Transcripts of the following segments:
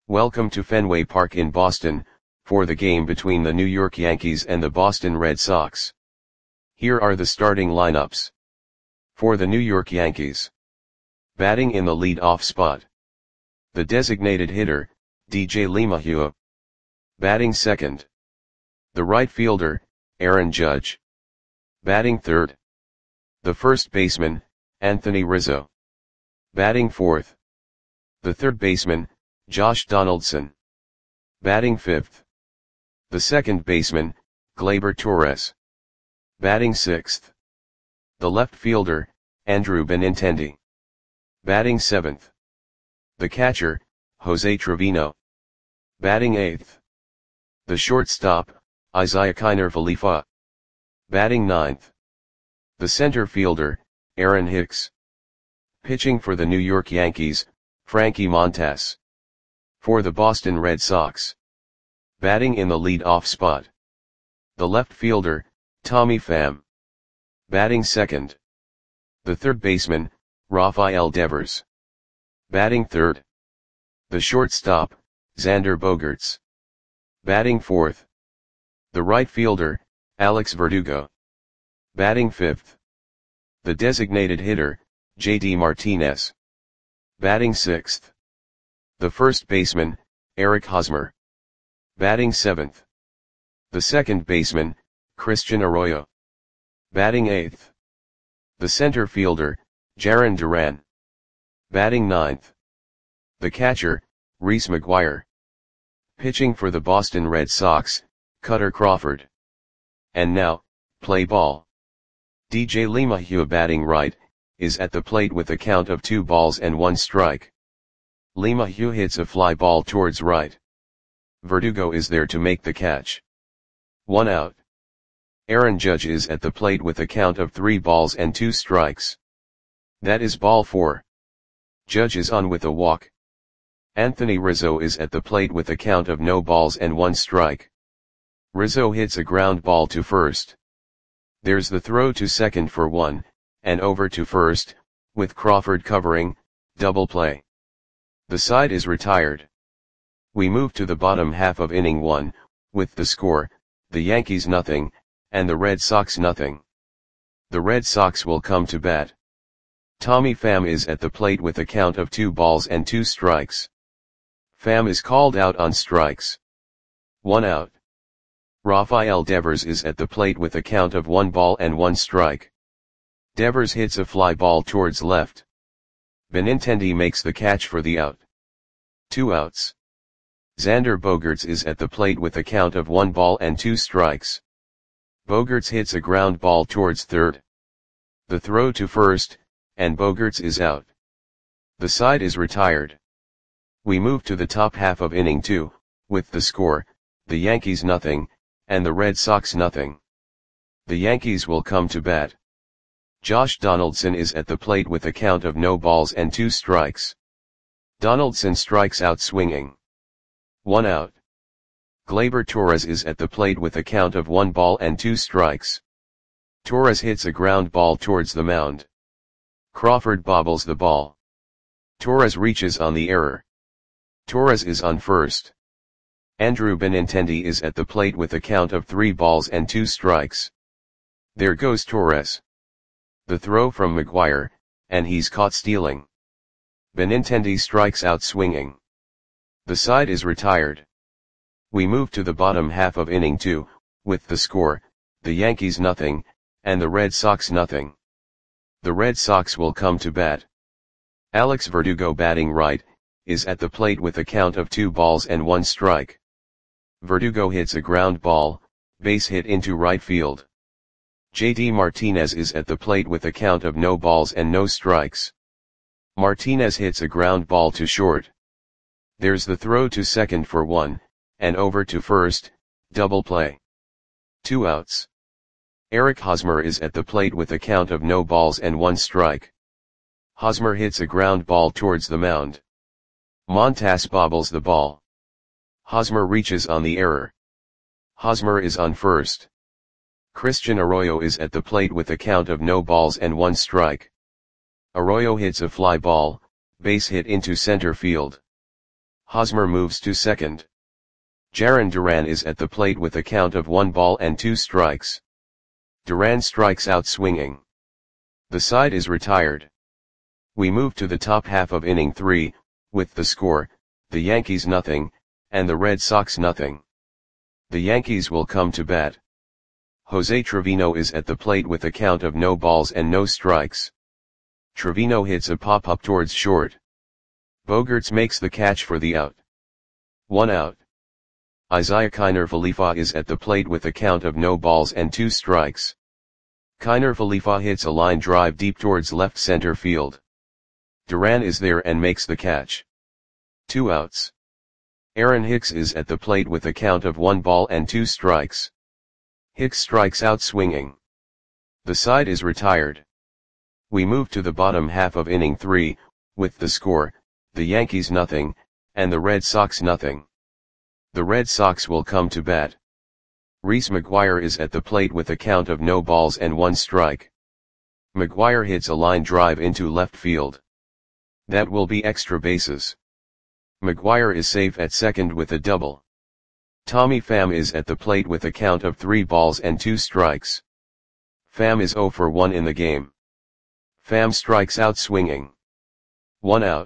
Welcome to Fenway Park in Boston, for the game between the New York Yankees and the Boston Red Sox. Here are the starting lineups. For the New York Yankees. Batting in the lead-off spot. The designated hitter, DJ LeMahieu. Batting second. The right fielder, Aaron Judge. Batting third. The first baseman, Anthony Rizzo. Batting fourth. The third baseman, Josh Donaldson. Batting fifth. The second baseman, Gleyber Torres. Batting sixth. The left fielder, Andrew Benintendi. Batting seventh. The catcher, Jose Trevino. Batting eighth. The shortstop, Isiah Kiner Falefa. Batting ninth. The center fielder, Aaron Hicks. Pitching for the New York Yankees, Frankie Montas. For the Boston Red Sox. Batting in the lead-off spot. The left fielder, Tommy Pham. Batting second. The third baseman, Rafael Devers. Batting third. The shortstop, Xander Bogaerts. Batting fourth. The right fielder, Alex Verdugo. Batting fifth. The designated hitter, JD Martinez. Batting sixth. The first baseman, Eric Hosmer. Batting seventh. The second baseman, Christian Arroyo. Batting eighth. The center fielder, Jarren Duran. Batting ninth. The catcher, Reese McGuire. Pitching for the Boston Red Sox, Kutter Crawford. And now, play ball. DJ LeMahieu batting right, is at the plate with a count of 2-1 strike. LeMahieu hits a fly ball towards right. Verdugo is there to make the catch. 1 out. Aaron Judge is at the plate with a count of 3-2 strikes. That is ball 4. Judge is on with a walk. Anthony Rizzo is at the plate with a count of no balls and 1 strike. Rizzo hits a ground ball to first. There's the throw to second for 1, and over to first, with Crawford covering, double play. The side is retired. We move to the bottom half of inning 1, with the score, the Yankees nothing, and the Red Sox nothing. The Red Sox will come to bat. Tommy Pham is at the plate with a count of 2 strikes. Pham is called out on strikes. 1 out. Rafael Devers is at the plate with a count of 1 strike. Devers hits a fly ball towards left. Benintendi makes the catch for the out. 2 outs. Xander Bogaerts is at the plate with a count of 1 strikes. Bogaerts hits a ground ball towards third. The throw to first, and Bogaerts is out. The side is retired. We move to the top half of inning 2, with the score, the Yankees nothing, and the Red Sox nothing. The Yankees will come to bat. Josh Donaldson is at the plate with a count of no balls and 2 strikes. Donaldson strikes out swinging. 1 out. Gleyber Torres is at the plate with a count of 1 strikes. Torres hits a ground ball towards the mound. Crawford bobbles the ball. Torres reaches on the error. Torres is on first. Andrew Benintendi is at the plate with a count of 3 strikes. There goes Torres. The throw from McGuire, and he's caught stealing. Benintendi strikes out swinging. The side is retired. We move to the bottom half of inning 2, with the score, the Yankees nothing, and the Red Sox nothing. The Red Sox will come to bat. Alex Verdugo batting right, is at the plate with a count of 2-1 strike. Verdugo hits a ground ball, base hit into right field. JD Martinez is at the plate with a count of no balls and no strikes. Martinez hits a ground ball to short. There's the throw to second for 1, and over to first, double play. 2 outs. Eric Hosmer is at the plate with a count of no balls and 1 strike. Hosmer hits a ground ball towards the mound. Montas bobbles the ball. Hosmer reaches on the error. Hosmer is on first. Christian Arroyo is at the plate with a count of no balls and 1 strike. Arroyo hits a fly ball, base hit into center field. Hosmer moves to second. Jarren Duran is at the plate with a count of 1 ball and 2 strikes. Duran strikes out swinging. The side is retired. We move to the top half of inning 3, with the score, the Yankees nothing, and the Red Sox nothing. The Yankees will come to bat. Jose Trevino is at the plate with a count of no balls and no strikes. Trevino hits a pop-up towards short. Bogaerts makes the catch for the out. 1 out. Isiah Kiner Falefa is at the plate with a count of no balls and 2 strikes. Kiner Falefa hits a line drive deep towards left center field. Duran is there and makes the catch. 2 outs. Aaron Hicks is at the plate with a count of 1 ball and 2 strikes. Hicks strikes out swinging. The side is retired. We move to the bottom half of inning 3, with the score, the Yankees nothing, and the Red Sox nothing. The Red Sox will come to bat. Reese McGuire is at the plate with a count of no balls and 1 strike. McGuire hits a line drive into left field. That will be extra bases. McGuire is safe at second with a double. Tommy Pham is at the plate with a count of 3 balls and 2 strikes. Pham is 0 for 1 in the game. Pham strikes out swinging. 1 out.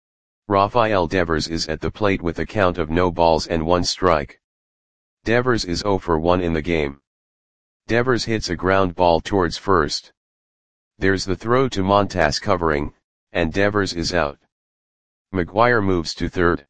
Rafael Devers is at the plate with a count of no balls and 1 strike. Devers is 0 for 1 in the game. Devers hits a ground ball towards first. There's the throw to Montas covering, and Devers is out. McGuire moves to third.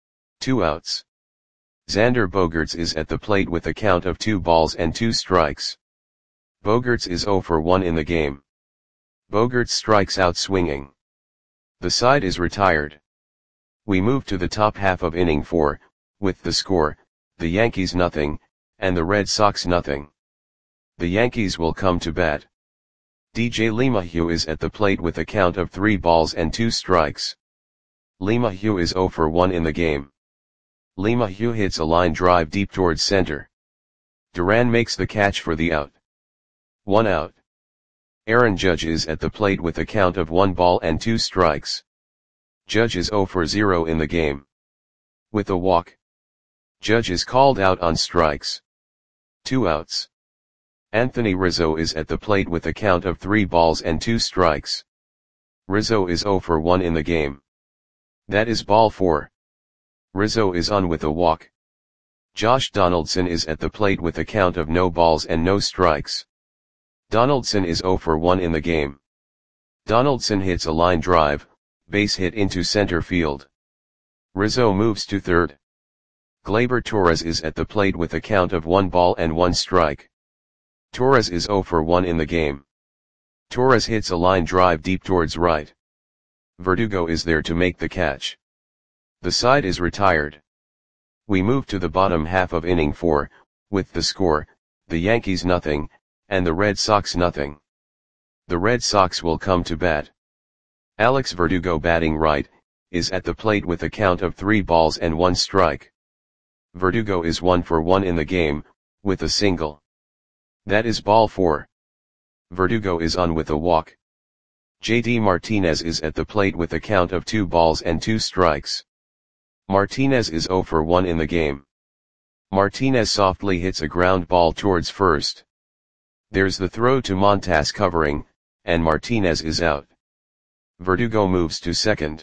2 outs. Xander Bogaerts is at the plate with a count of 2 balls and 2 strikes. Bogaerts is 0 for 1 in the game. Bogaerts strikes out swinging. The side is retired. We move to the top half of inning 4, with the score, the Yankees nothing, and the Red Sox nothing. The Yankees will come to bat. DJ LeMahieu is at the plate with a count of 3 balls and 2 strikes. LeMahieu is 0 for 1 in the game. LeMahieu hits a line drive deep towards center. Duran makes the catch for the out. 1 out. Aaron Judge is at the plate with a count of 1 ball and 2 strikes. Judge is 0 for 0 in the game. With a walk. Judge is called out on strikes. 2 outs. Anthony Rizzo is at the plate with a count of 3 balls and 2 strikes. Rizzo is 0 for 1 in the game. That is ball 4. Rizzo is on with a walk. Josh Donaldson is at the plate with a count of no balls and no strikes. Donaldson is 0 for 1 in the game. Donaldson hits a line drive, base hit into center field. Rizzo moves to third. Gleyber Torres is at the plate with a count of 1 ball and 1 strike. Torres is 0 for 1 in the game. Torres hits a line drive deep towards right. Verdugo is there to make the catch. The side is retired. We move to the bottom half of inning 4, with the score, the Yankees nothing, and the Red Sox nothing. The Red Sox will come to bat. Alex Verdugo, batting right, is at the plate with a count of 3 balls and 1 strike. Verdugo is 1 for 1 in the game, with a single. That is ball 4. Verdugo is on with a walk. JD Martinez is at the plate with a count of 2 balls and 2 strikes. Martinez is 0 for 1 in the game. Martinez softly hits a ground ball towards first. There's the throw to Montas covering, and Martinez is out. Verdugo moves to second.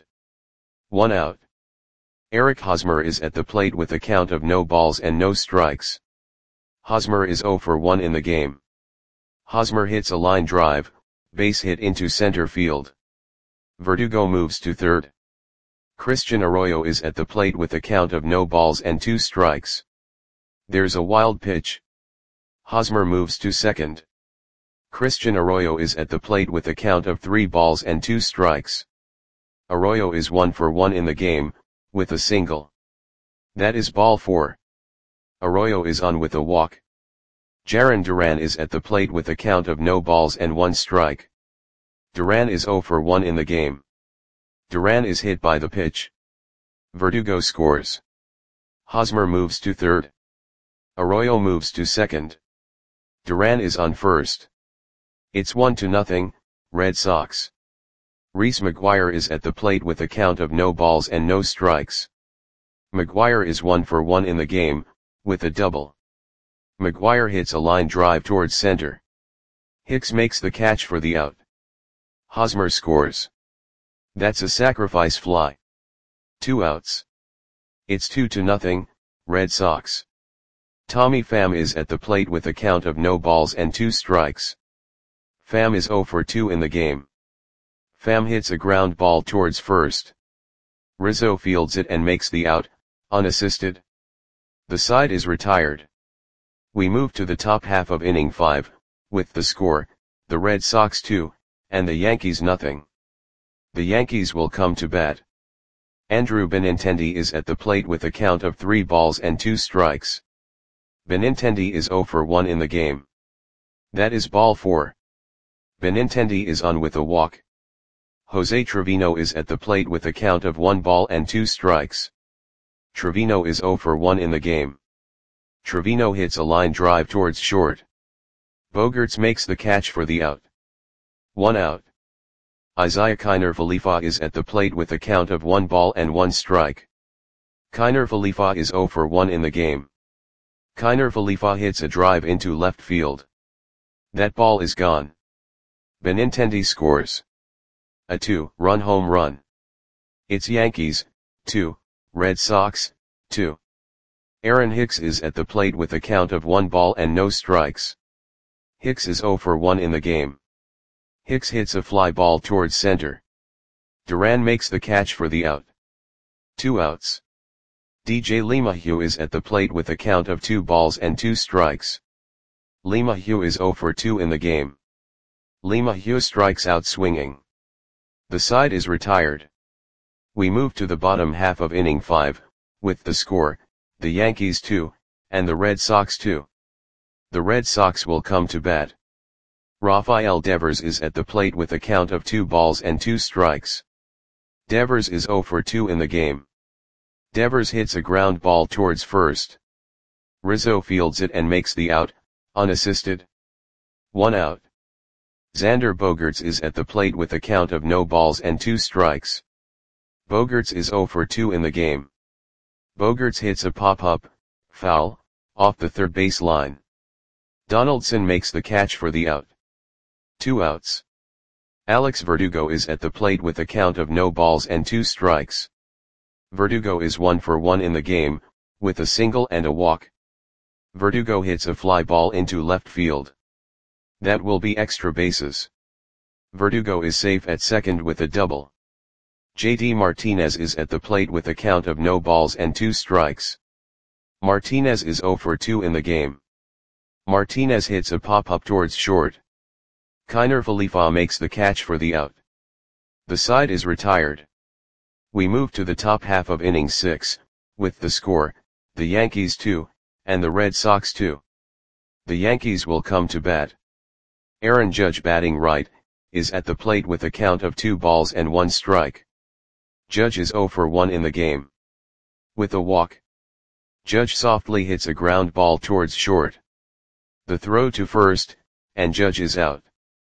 1 out. Eric Hosmer is at the plate with a count of no balls and no strikes. Hosmer is 0 for 1 in the game. Hosmer hits a line drive, base hit into center field. Verdugo moves to third. Christian Arroyo is at the plate with a count of no balls and 2 strikes. There's a wild pitch. Hosmer moves to second. Christian Arroyo is at the plate with a count of 3 balls and 2 strikes. Arroyo is 1 for 1 in the game, with a single. That is ball 4. Arroyo is on with a walk. Jarren Duran is at the plate with a count of no balls and 1 strike. Duran is 0 for 1 in the game. Duran is hit by the pitch. Verdugo scores. Hosmer moves to third. Arroyo moves to second. Duran is on first. It's 1-0, Red Sox. Reese McGuire is at the plate with a count of no balls and no strikes. McGuire is 1 for 1 in the game, with a double. McGuire hits a line drive towards center. Hicks makes the catch for the out. Hosmer scores. That's a sacrifice fly. 2 outs. It's 2-0, Red Sox. Tommy Pham is at the plate with a count of no balls and 2 strikes. Pham is 0 for 2 in the game. Pham hits a ground ball towards first. Rizzo fields it and makes the out, unassisted. The side is retired. We move to the top half of inning 5, with the score, the Red Sox 2, and the Yankees nothing. The Yankees will come to bat. Andrew Benintendi is at the plate with a count of 3 balls and 2 strikes. Benintendi is 0 for 1 in the game. That is ball 4. Benintendi is on with a walk. Jose Trevino is at the plate with a count of 1 ball and 2 strikes. Trevino is 0 for 1 in the game. Trevino hits a line drive towards short. Bogaerts makes the catch for the out. 1 out. Isiah Kiner Falefa is at the plate with a count of 1 ball and 1 strike. Kiner Falefa is 0 for 1 in the game. Kiner Falefa hits a drive into left field. That ball is gone. Benintendi scores a 2-run home run. It's Yankees, 2, Red Sox, 2. Aaron Hicks is at the plate with a count of 1 ball and no strikes. Hicks is 0 for 1 in the game. Hicks hits a fly ball towards center. Duran makes the catch for the out. 2 outs. DJ LeMahieu is at the plate with a count of 2 balls and 2 strikes. LeMahieu is 0 for 2 in the game. LeMahieu strikes out swinging. The side is retired. We move to the bottom half of inning 5, with the score, the Yankees 2, and the Red Sox 2. The Red Sox will come to bat. Rafael Devers is at the plate with a count of 2 balls and 2 strikes. Devers is 0 for 2 in the game. Devers hits a ground ball towards first. Rizzo fields it and makes the out, unassisted. 1 out. Xander Bogaerts is at the plate with a count of no balls and 2 strikes. Bogaerts is 0 for 2 in the game. Bogaerts hits a pop-up, foul, off the third base line. Donaldson makes the catch for the out. 2 outs. Alex Verdugo is at the plate with a count of no balls and 2 strikes. Verdugo is 1 for 1 in the game, with a single and a walk. Verdugo hits a fly ball into left field. That will be extra bases. Verdugo is safe at second with a double. JD Martinez is at the plate with a count of no balls and 2 strikes. Martinez is 0 for 2 in the game. Martinez hits a pop-up towards short. Kiner Falefa makes the catch for the out. The side is retired. We move to the top half of inning 6, with the score, the Yankees 2, and the Red Sox 2. The Yankees will come to bat. Aaron Judge batting right, is at the plate with a count of 2 balls and 1 strike. Judge is 0 for 1 in the game. With a walk. Judge softly hits a ground ball towards short. The throw to first, and Judge is out.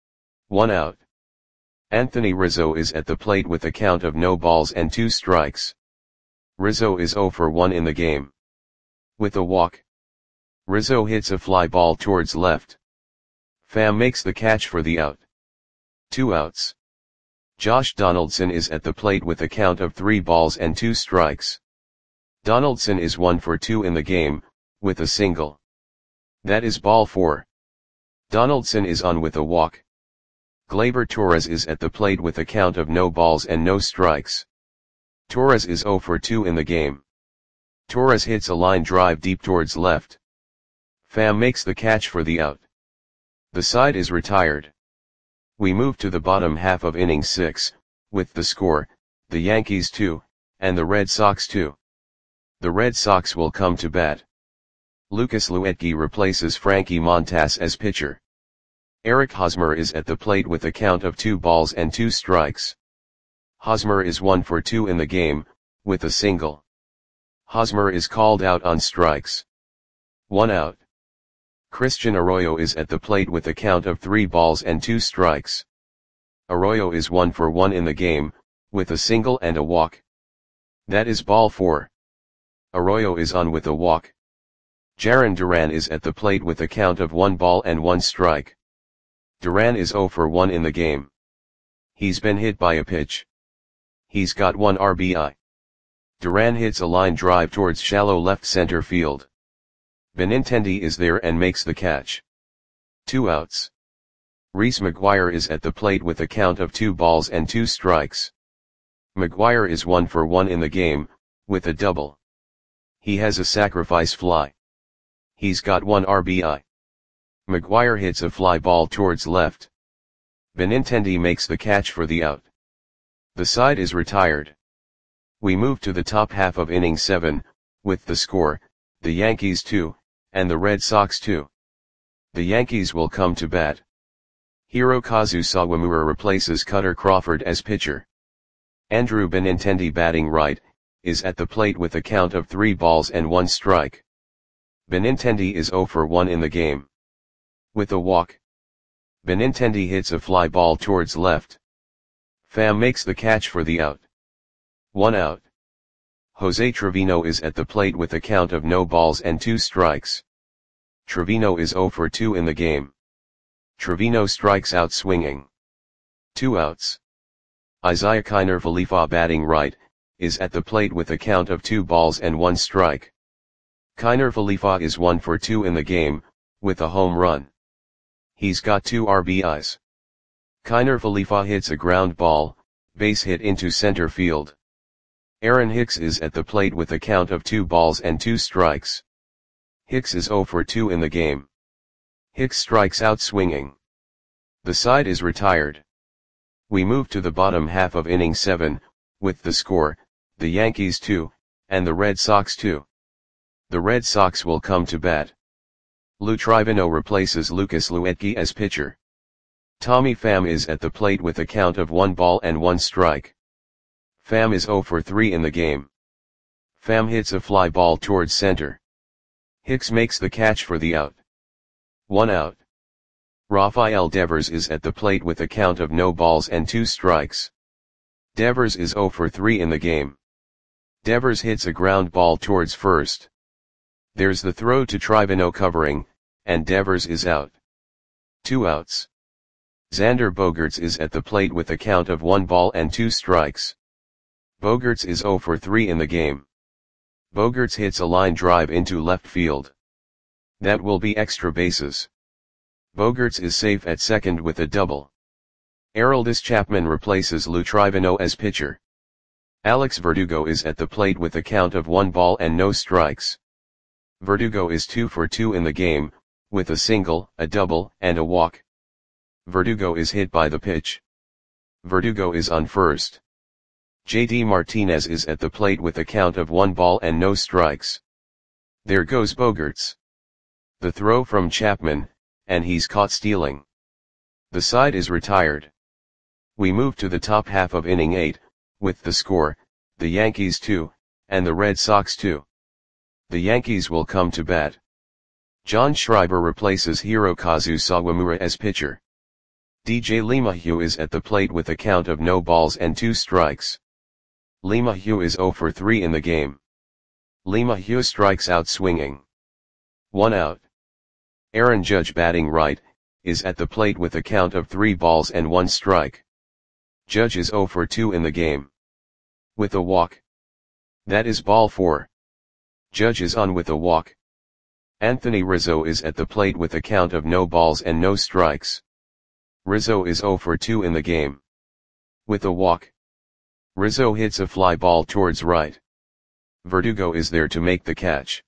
1 out. Anthony Rizzo is at the plate with a count of no balls and 2 strikes. Rizzo is 0 for 1 in the game. With a walk. Rizzo hits a fly ball towards left. Pham makes the catch for the out. 2 outs. Josh Donaldson is at the plate with a count of 3 balls and 2 strikes. Donaldson is 1 for 2 in the game, with a single. That is ball 4. Donaldson is on with a walk. Gleyber Torres is at the plate with a count of no balls and no strikes. Torres is 0 for 2 in the game. Torres hits a line drive deep towards left. Pham makes the catch for the out. The side is retired. We move to the bottom half of inning 6, with the score, the Yankees 2, and the Red Sox 2. The Red Sox will come to bat. Lucas Luetge replaces Frankie Montas as pitcher. Eric Hosmer is at the plate with a count of 2 balls and 2 strikes. Hosmer is 1 for 2 in the game, with a single. Hosmer is called out on strikes. 1 out. Christian Arroyo is at the plate with a count of 3 balls and 2 strikes. Arroyo is 1 for 1 in the game, with a single and a walk. That is ball 4. Arroyo is on with a walk. Jarren Duran is at the plate with a count of 1 ball and 1 strike. Duran is 0 for 1 in the game. He's been hit by a pitch. He's got 1 RBI. Duran hits a line drive towards shallow left center field. Benintendi is there and makes the catch. 2 outs. Reese McGuire is at the plate with a count of 2 balls and 2 strikes. McGuire is 1 for 1 in the game, with a double. He has a sacrifice fly. He's got 1 RBI. McGuire hits a fly ball towards left. Benintendi makes the catch for the out. The side is retired. We move to the top half of inning 7, with the score, the Yankees 2, and the Red Sox 2. The Yankees will come to bat. Hirokazu Sawamura replaces Cutter Crawford as pitcher. Andrew Benintendi, batting right, is at the plate with a count of 3 balls and 1 strike. Benintendi is 0 for 1 in the game. With a walk. Benintendi hits a fly ball towards left. Pham makes the catch for the out. 1 out. Jose Trevino is at the plate with a count of no balls and 2 strikes. Trevino is 0 for 2 in the game. Trevino strikes out swinging. 2 outs. Isiah Kiner Falefa, batting right, is at the plate with a count of 2 balls and 1 strike. Kiner Falefa is 1 for 2 in the game, with a home run. He's got 2 RBIs. Kiner Falefa hits a ground ball, base hit into center field. Aaron Hicks is at the plate with a count of 2 balls and 2 strikes. Hicks is 0 for 2 in the game. Hicks strikes out swinging. The side is retired. We move to the bottom half of inning 7, with the score, the Yankees 2, and the Red Sox 2. The Red Sox will come to bat. Lou Trivino replaces Lucas Luetge as pitcher. Tommy Pham is at the plate with a count of 1 ball and 1 strike. Pham is 0 for 3 in the game. Pham hits a fly ball towards center. Hicks makes the catch for the out. 1 out. Rafael Devers is at the plate with a count of no balls and 2 strikes. Devers is 0 for 3 in the game. Devers hits a ground ball towards first. There's the throw to Trivino covering, and Devers is out. 2 outs. Xander Bogaerts is at the plate with a count of 1 ball and 2 strikes. Bogaerts is 0 for 3 in the game. Bogaerts hits a line drive into left field. That will be extra bases. Bogaerts is safe at second with a double. Aroldis Chapman replaces Lou Trivino as pitcher. Alex Verdugo is at the plate with a count of 1 ball and no strikes. Verdugo is 2 for 2 in the game, with a single, a double, and a walk. Verdugo is hit by the pitch. Verdugo is on first. JD Martinez is at the plate with a count of 1 ball and no strikes. There goes Bogaerts. The throw from Chapman, and he's caught stealing. The side is retired. We move to the top half of inning 8, with the score, the Yankees 2, and the Red Sox 2. The Yankees will come to bat. John Schreiber replaces Hirokazu Sawamura as pitcher. DJ LeMahieu is at the plate with a count of no balls and 2 strikes. LeMahieu is 0 for 3 in the game. LeMahieu strikes out swinging. 1 out. Aaron Judge, batting right, is at the plate with a count of 3 balls and 1 strike. Judge is 0 for 2 in the game. With a walk. That is ball 4. Judge is on with a walk. Anthony Rizzo is at the plate with a count of no balls and no strikes. Rizzo is 0 for 2 in the game. With a walk. Rizzo hits a fly ball towards right. Verdugo is there to make the catch.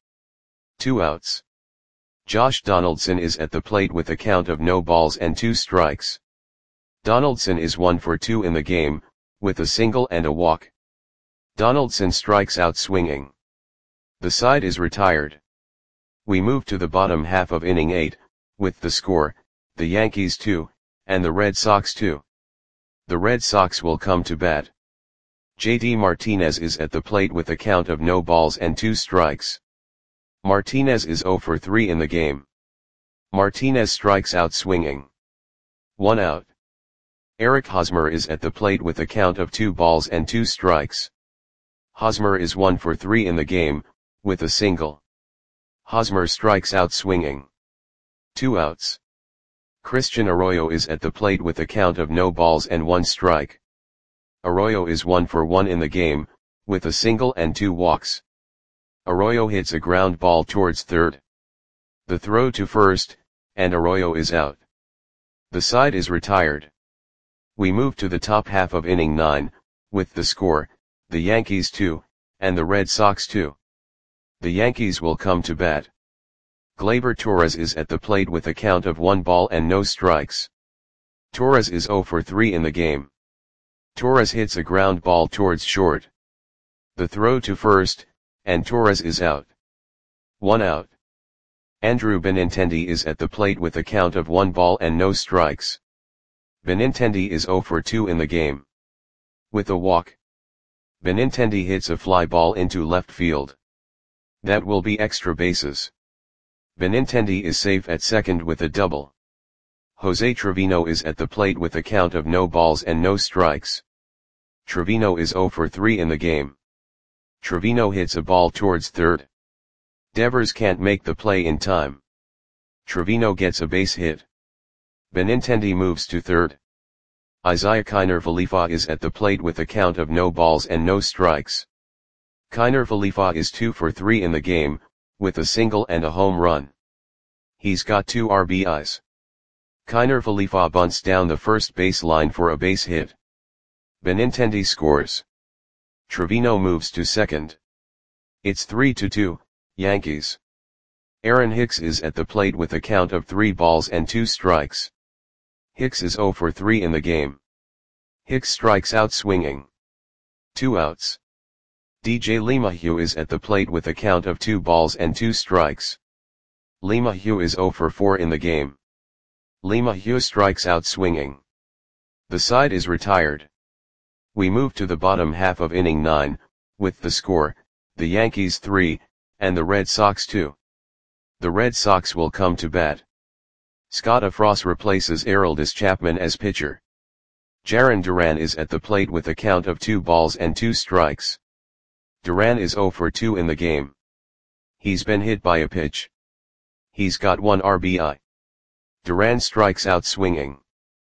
2 outs. Josh Donaldson is at the plate with a count of no balls and 2 strikes. Donaldson is 1 for 2 in the game, with a single and a walk. Donaldson strikes out swinging. The side is retired. We move to the bottom half of inning 8, with the score, the Yankees 2, and the Red Sox 2. The Red Sox will come to bat. JD Martinez is at the plate with a count of no balls and 2 strikes. Martinez is 0 for 3 in the game. Martinez strikes out swinging. 1 out. Eric Hosmer is at the plate with a count of 2 balls and 2 strikes. Hosmer is 1 for 3 in the game, with a single. Hosmer strikes out swinging. 2 outs. Christian Arroyo is at the plate with a count of no balls and 1 strike. Arroyo is 1 for 1 in the game, with a single and 2 walks. Arroyo hits a ground ball towards third. The throw to first, and Arroyo is out. The side is retired. We move to the top half of inning 9, with the score, the Yankees 2, and the Red Sox 2. The Yankees will come to bat. Gleyber Torres is at the plate with a count of 1 ball and no strikes. Torres is 0 for 3 in the game. Torres hits a ground ball towards short. The throw to first, and Torres is out. 1 out. Andrew Benintendi is at the plate with a count of 1 ball and no strikes. Benintendi is 0 for 2 in the game. With a walk, Benintendi hits a fly ball into left field. That will be extra bases. Benintendi is safe at second with a double. Jose Trevino is at the plate with a count of no balls and no strikes. Trevino is 0 for 3 in the game. Trevino hits a ball towards third. Devers can't make the play in time. Trevino gets a base hit. Benintendi moves to third. Isiah Kiner Falefa is at the plate with a count of no balls and no strikes. Kiner Falefa is 2 for 3 in the game, with a single and a home run. He's got 2 RBIs. Kiner Falefa bunts down the first base line for a base hit. Benintendi scores. Trevino moves to second. It's 3-2, Yankees. Aaron Hicks is at the plate with a count of 3 balls and 2 strikes. Hicks is 0 for 3 in the game. Hicks strikes out swinging. 2 outs. DJ LeMahieu is at the plate with a count of 2 balls and 2 strikes. LeMahieu is 0 for 4 in the game. LeMahieu strikes out swinging. The side is retired. We move to the bottom half of inning 9, with the score, the Yankees 3, and the Red Sox 2. The Red Sox will come to bat. Scott Frost replaces Aroldis Chapman as pitcher. Jarren Duran is at the plate with a count of 2 balls and 2 strikes. Duran is 0 for 2 in the game. He's been hit by a pitch. He's got 1 RBI. Duran strikes out swinging.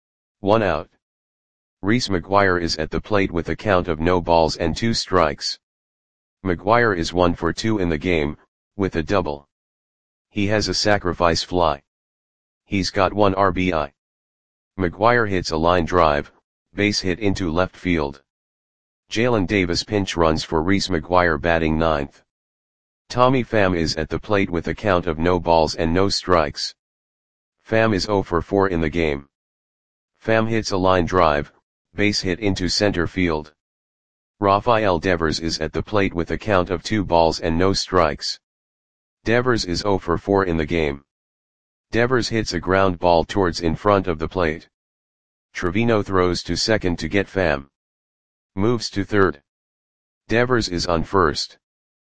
1 out. Reese McGuire is at the plate with a count of no balls and 2 strikes. McGuire is 1 for 2 in the game, with a double. He has a sacrifice fly. He's got 1 RBI. McGuire hits a line drive, base hit into left field. Jalen Davis pinch runs for Reese McGuire batting 9th. Tommy Pham is at the plate with a count of no balls and no strikes. Pham is 0 for 4 in the game. Pham hits a line drive, base hit into center field. Rafael Devers is at the plate with a count of 2 balls and no strikes. Devers is 0 for 4 in the game. Devers hits a ground ball towards in front of the plate. Trevino throws to second to get Pham. Moves to third. Devers is on first.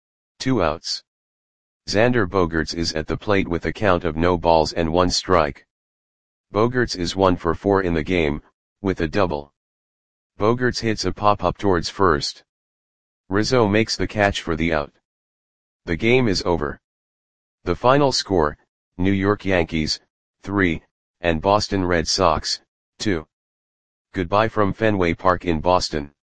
2 outs. Xander Bogaerts is at the plate with a count of no balls and 1 strike. Bogaerts is 1 for 4 in the game, with a double. Bogaerts hits a pop-up towards first. Rizzo makes the catch for the out. The game is over. The final score, New York Yankees, 3, and Boston Red Sox, 2. Goodbye from Fenway Park in Boston.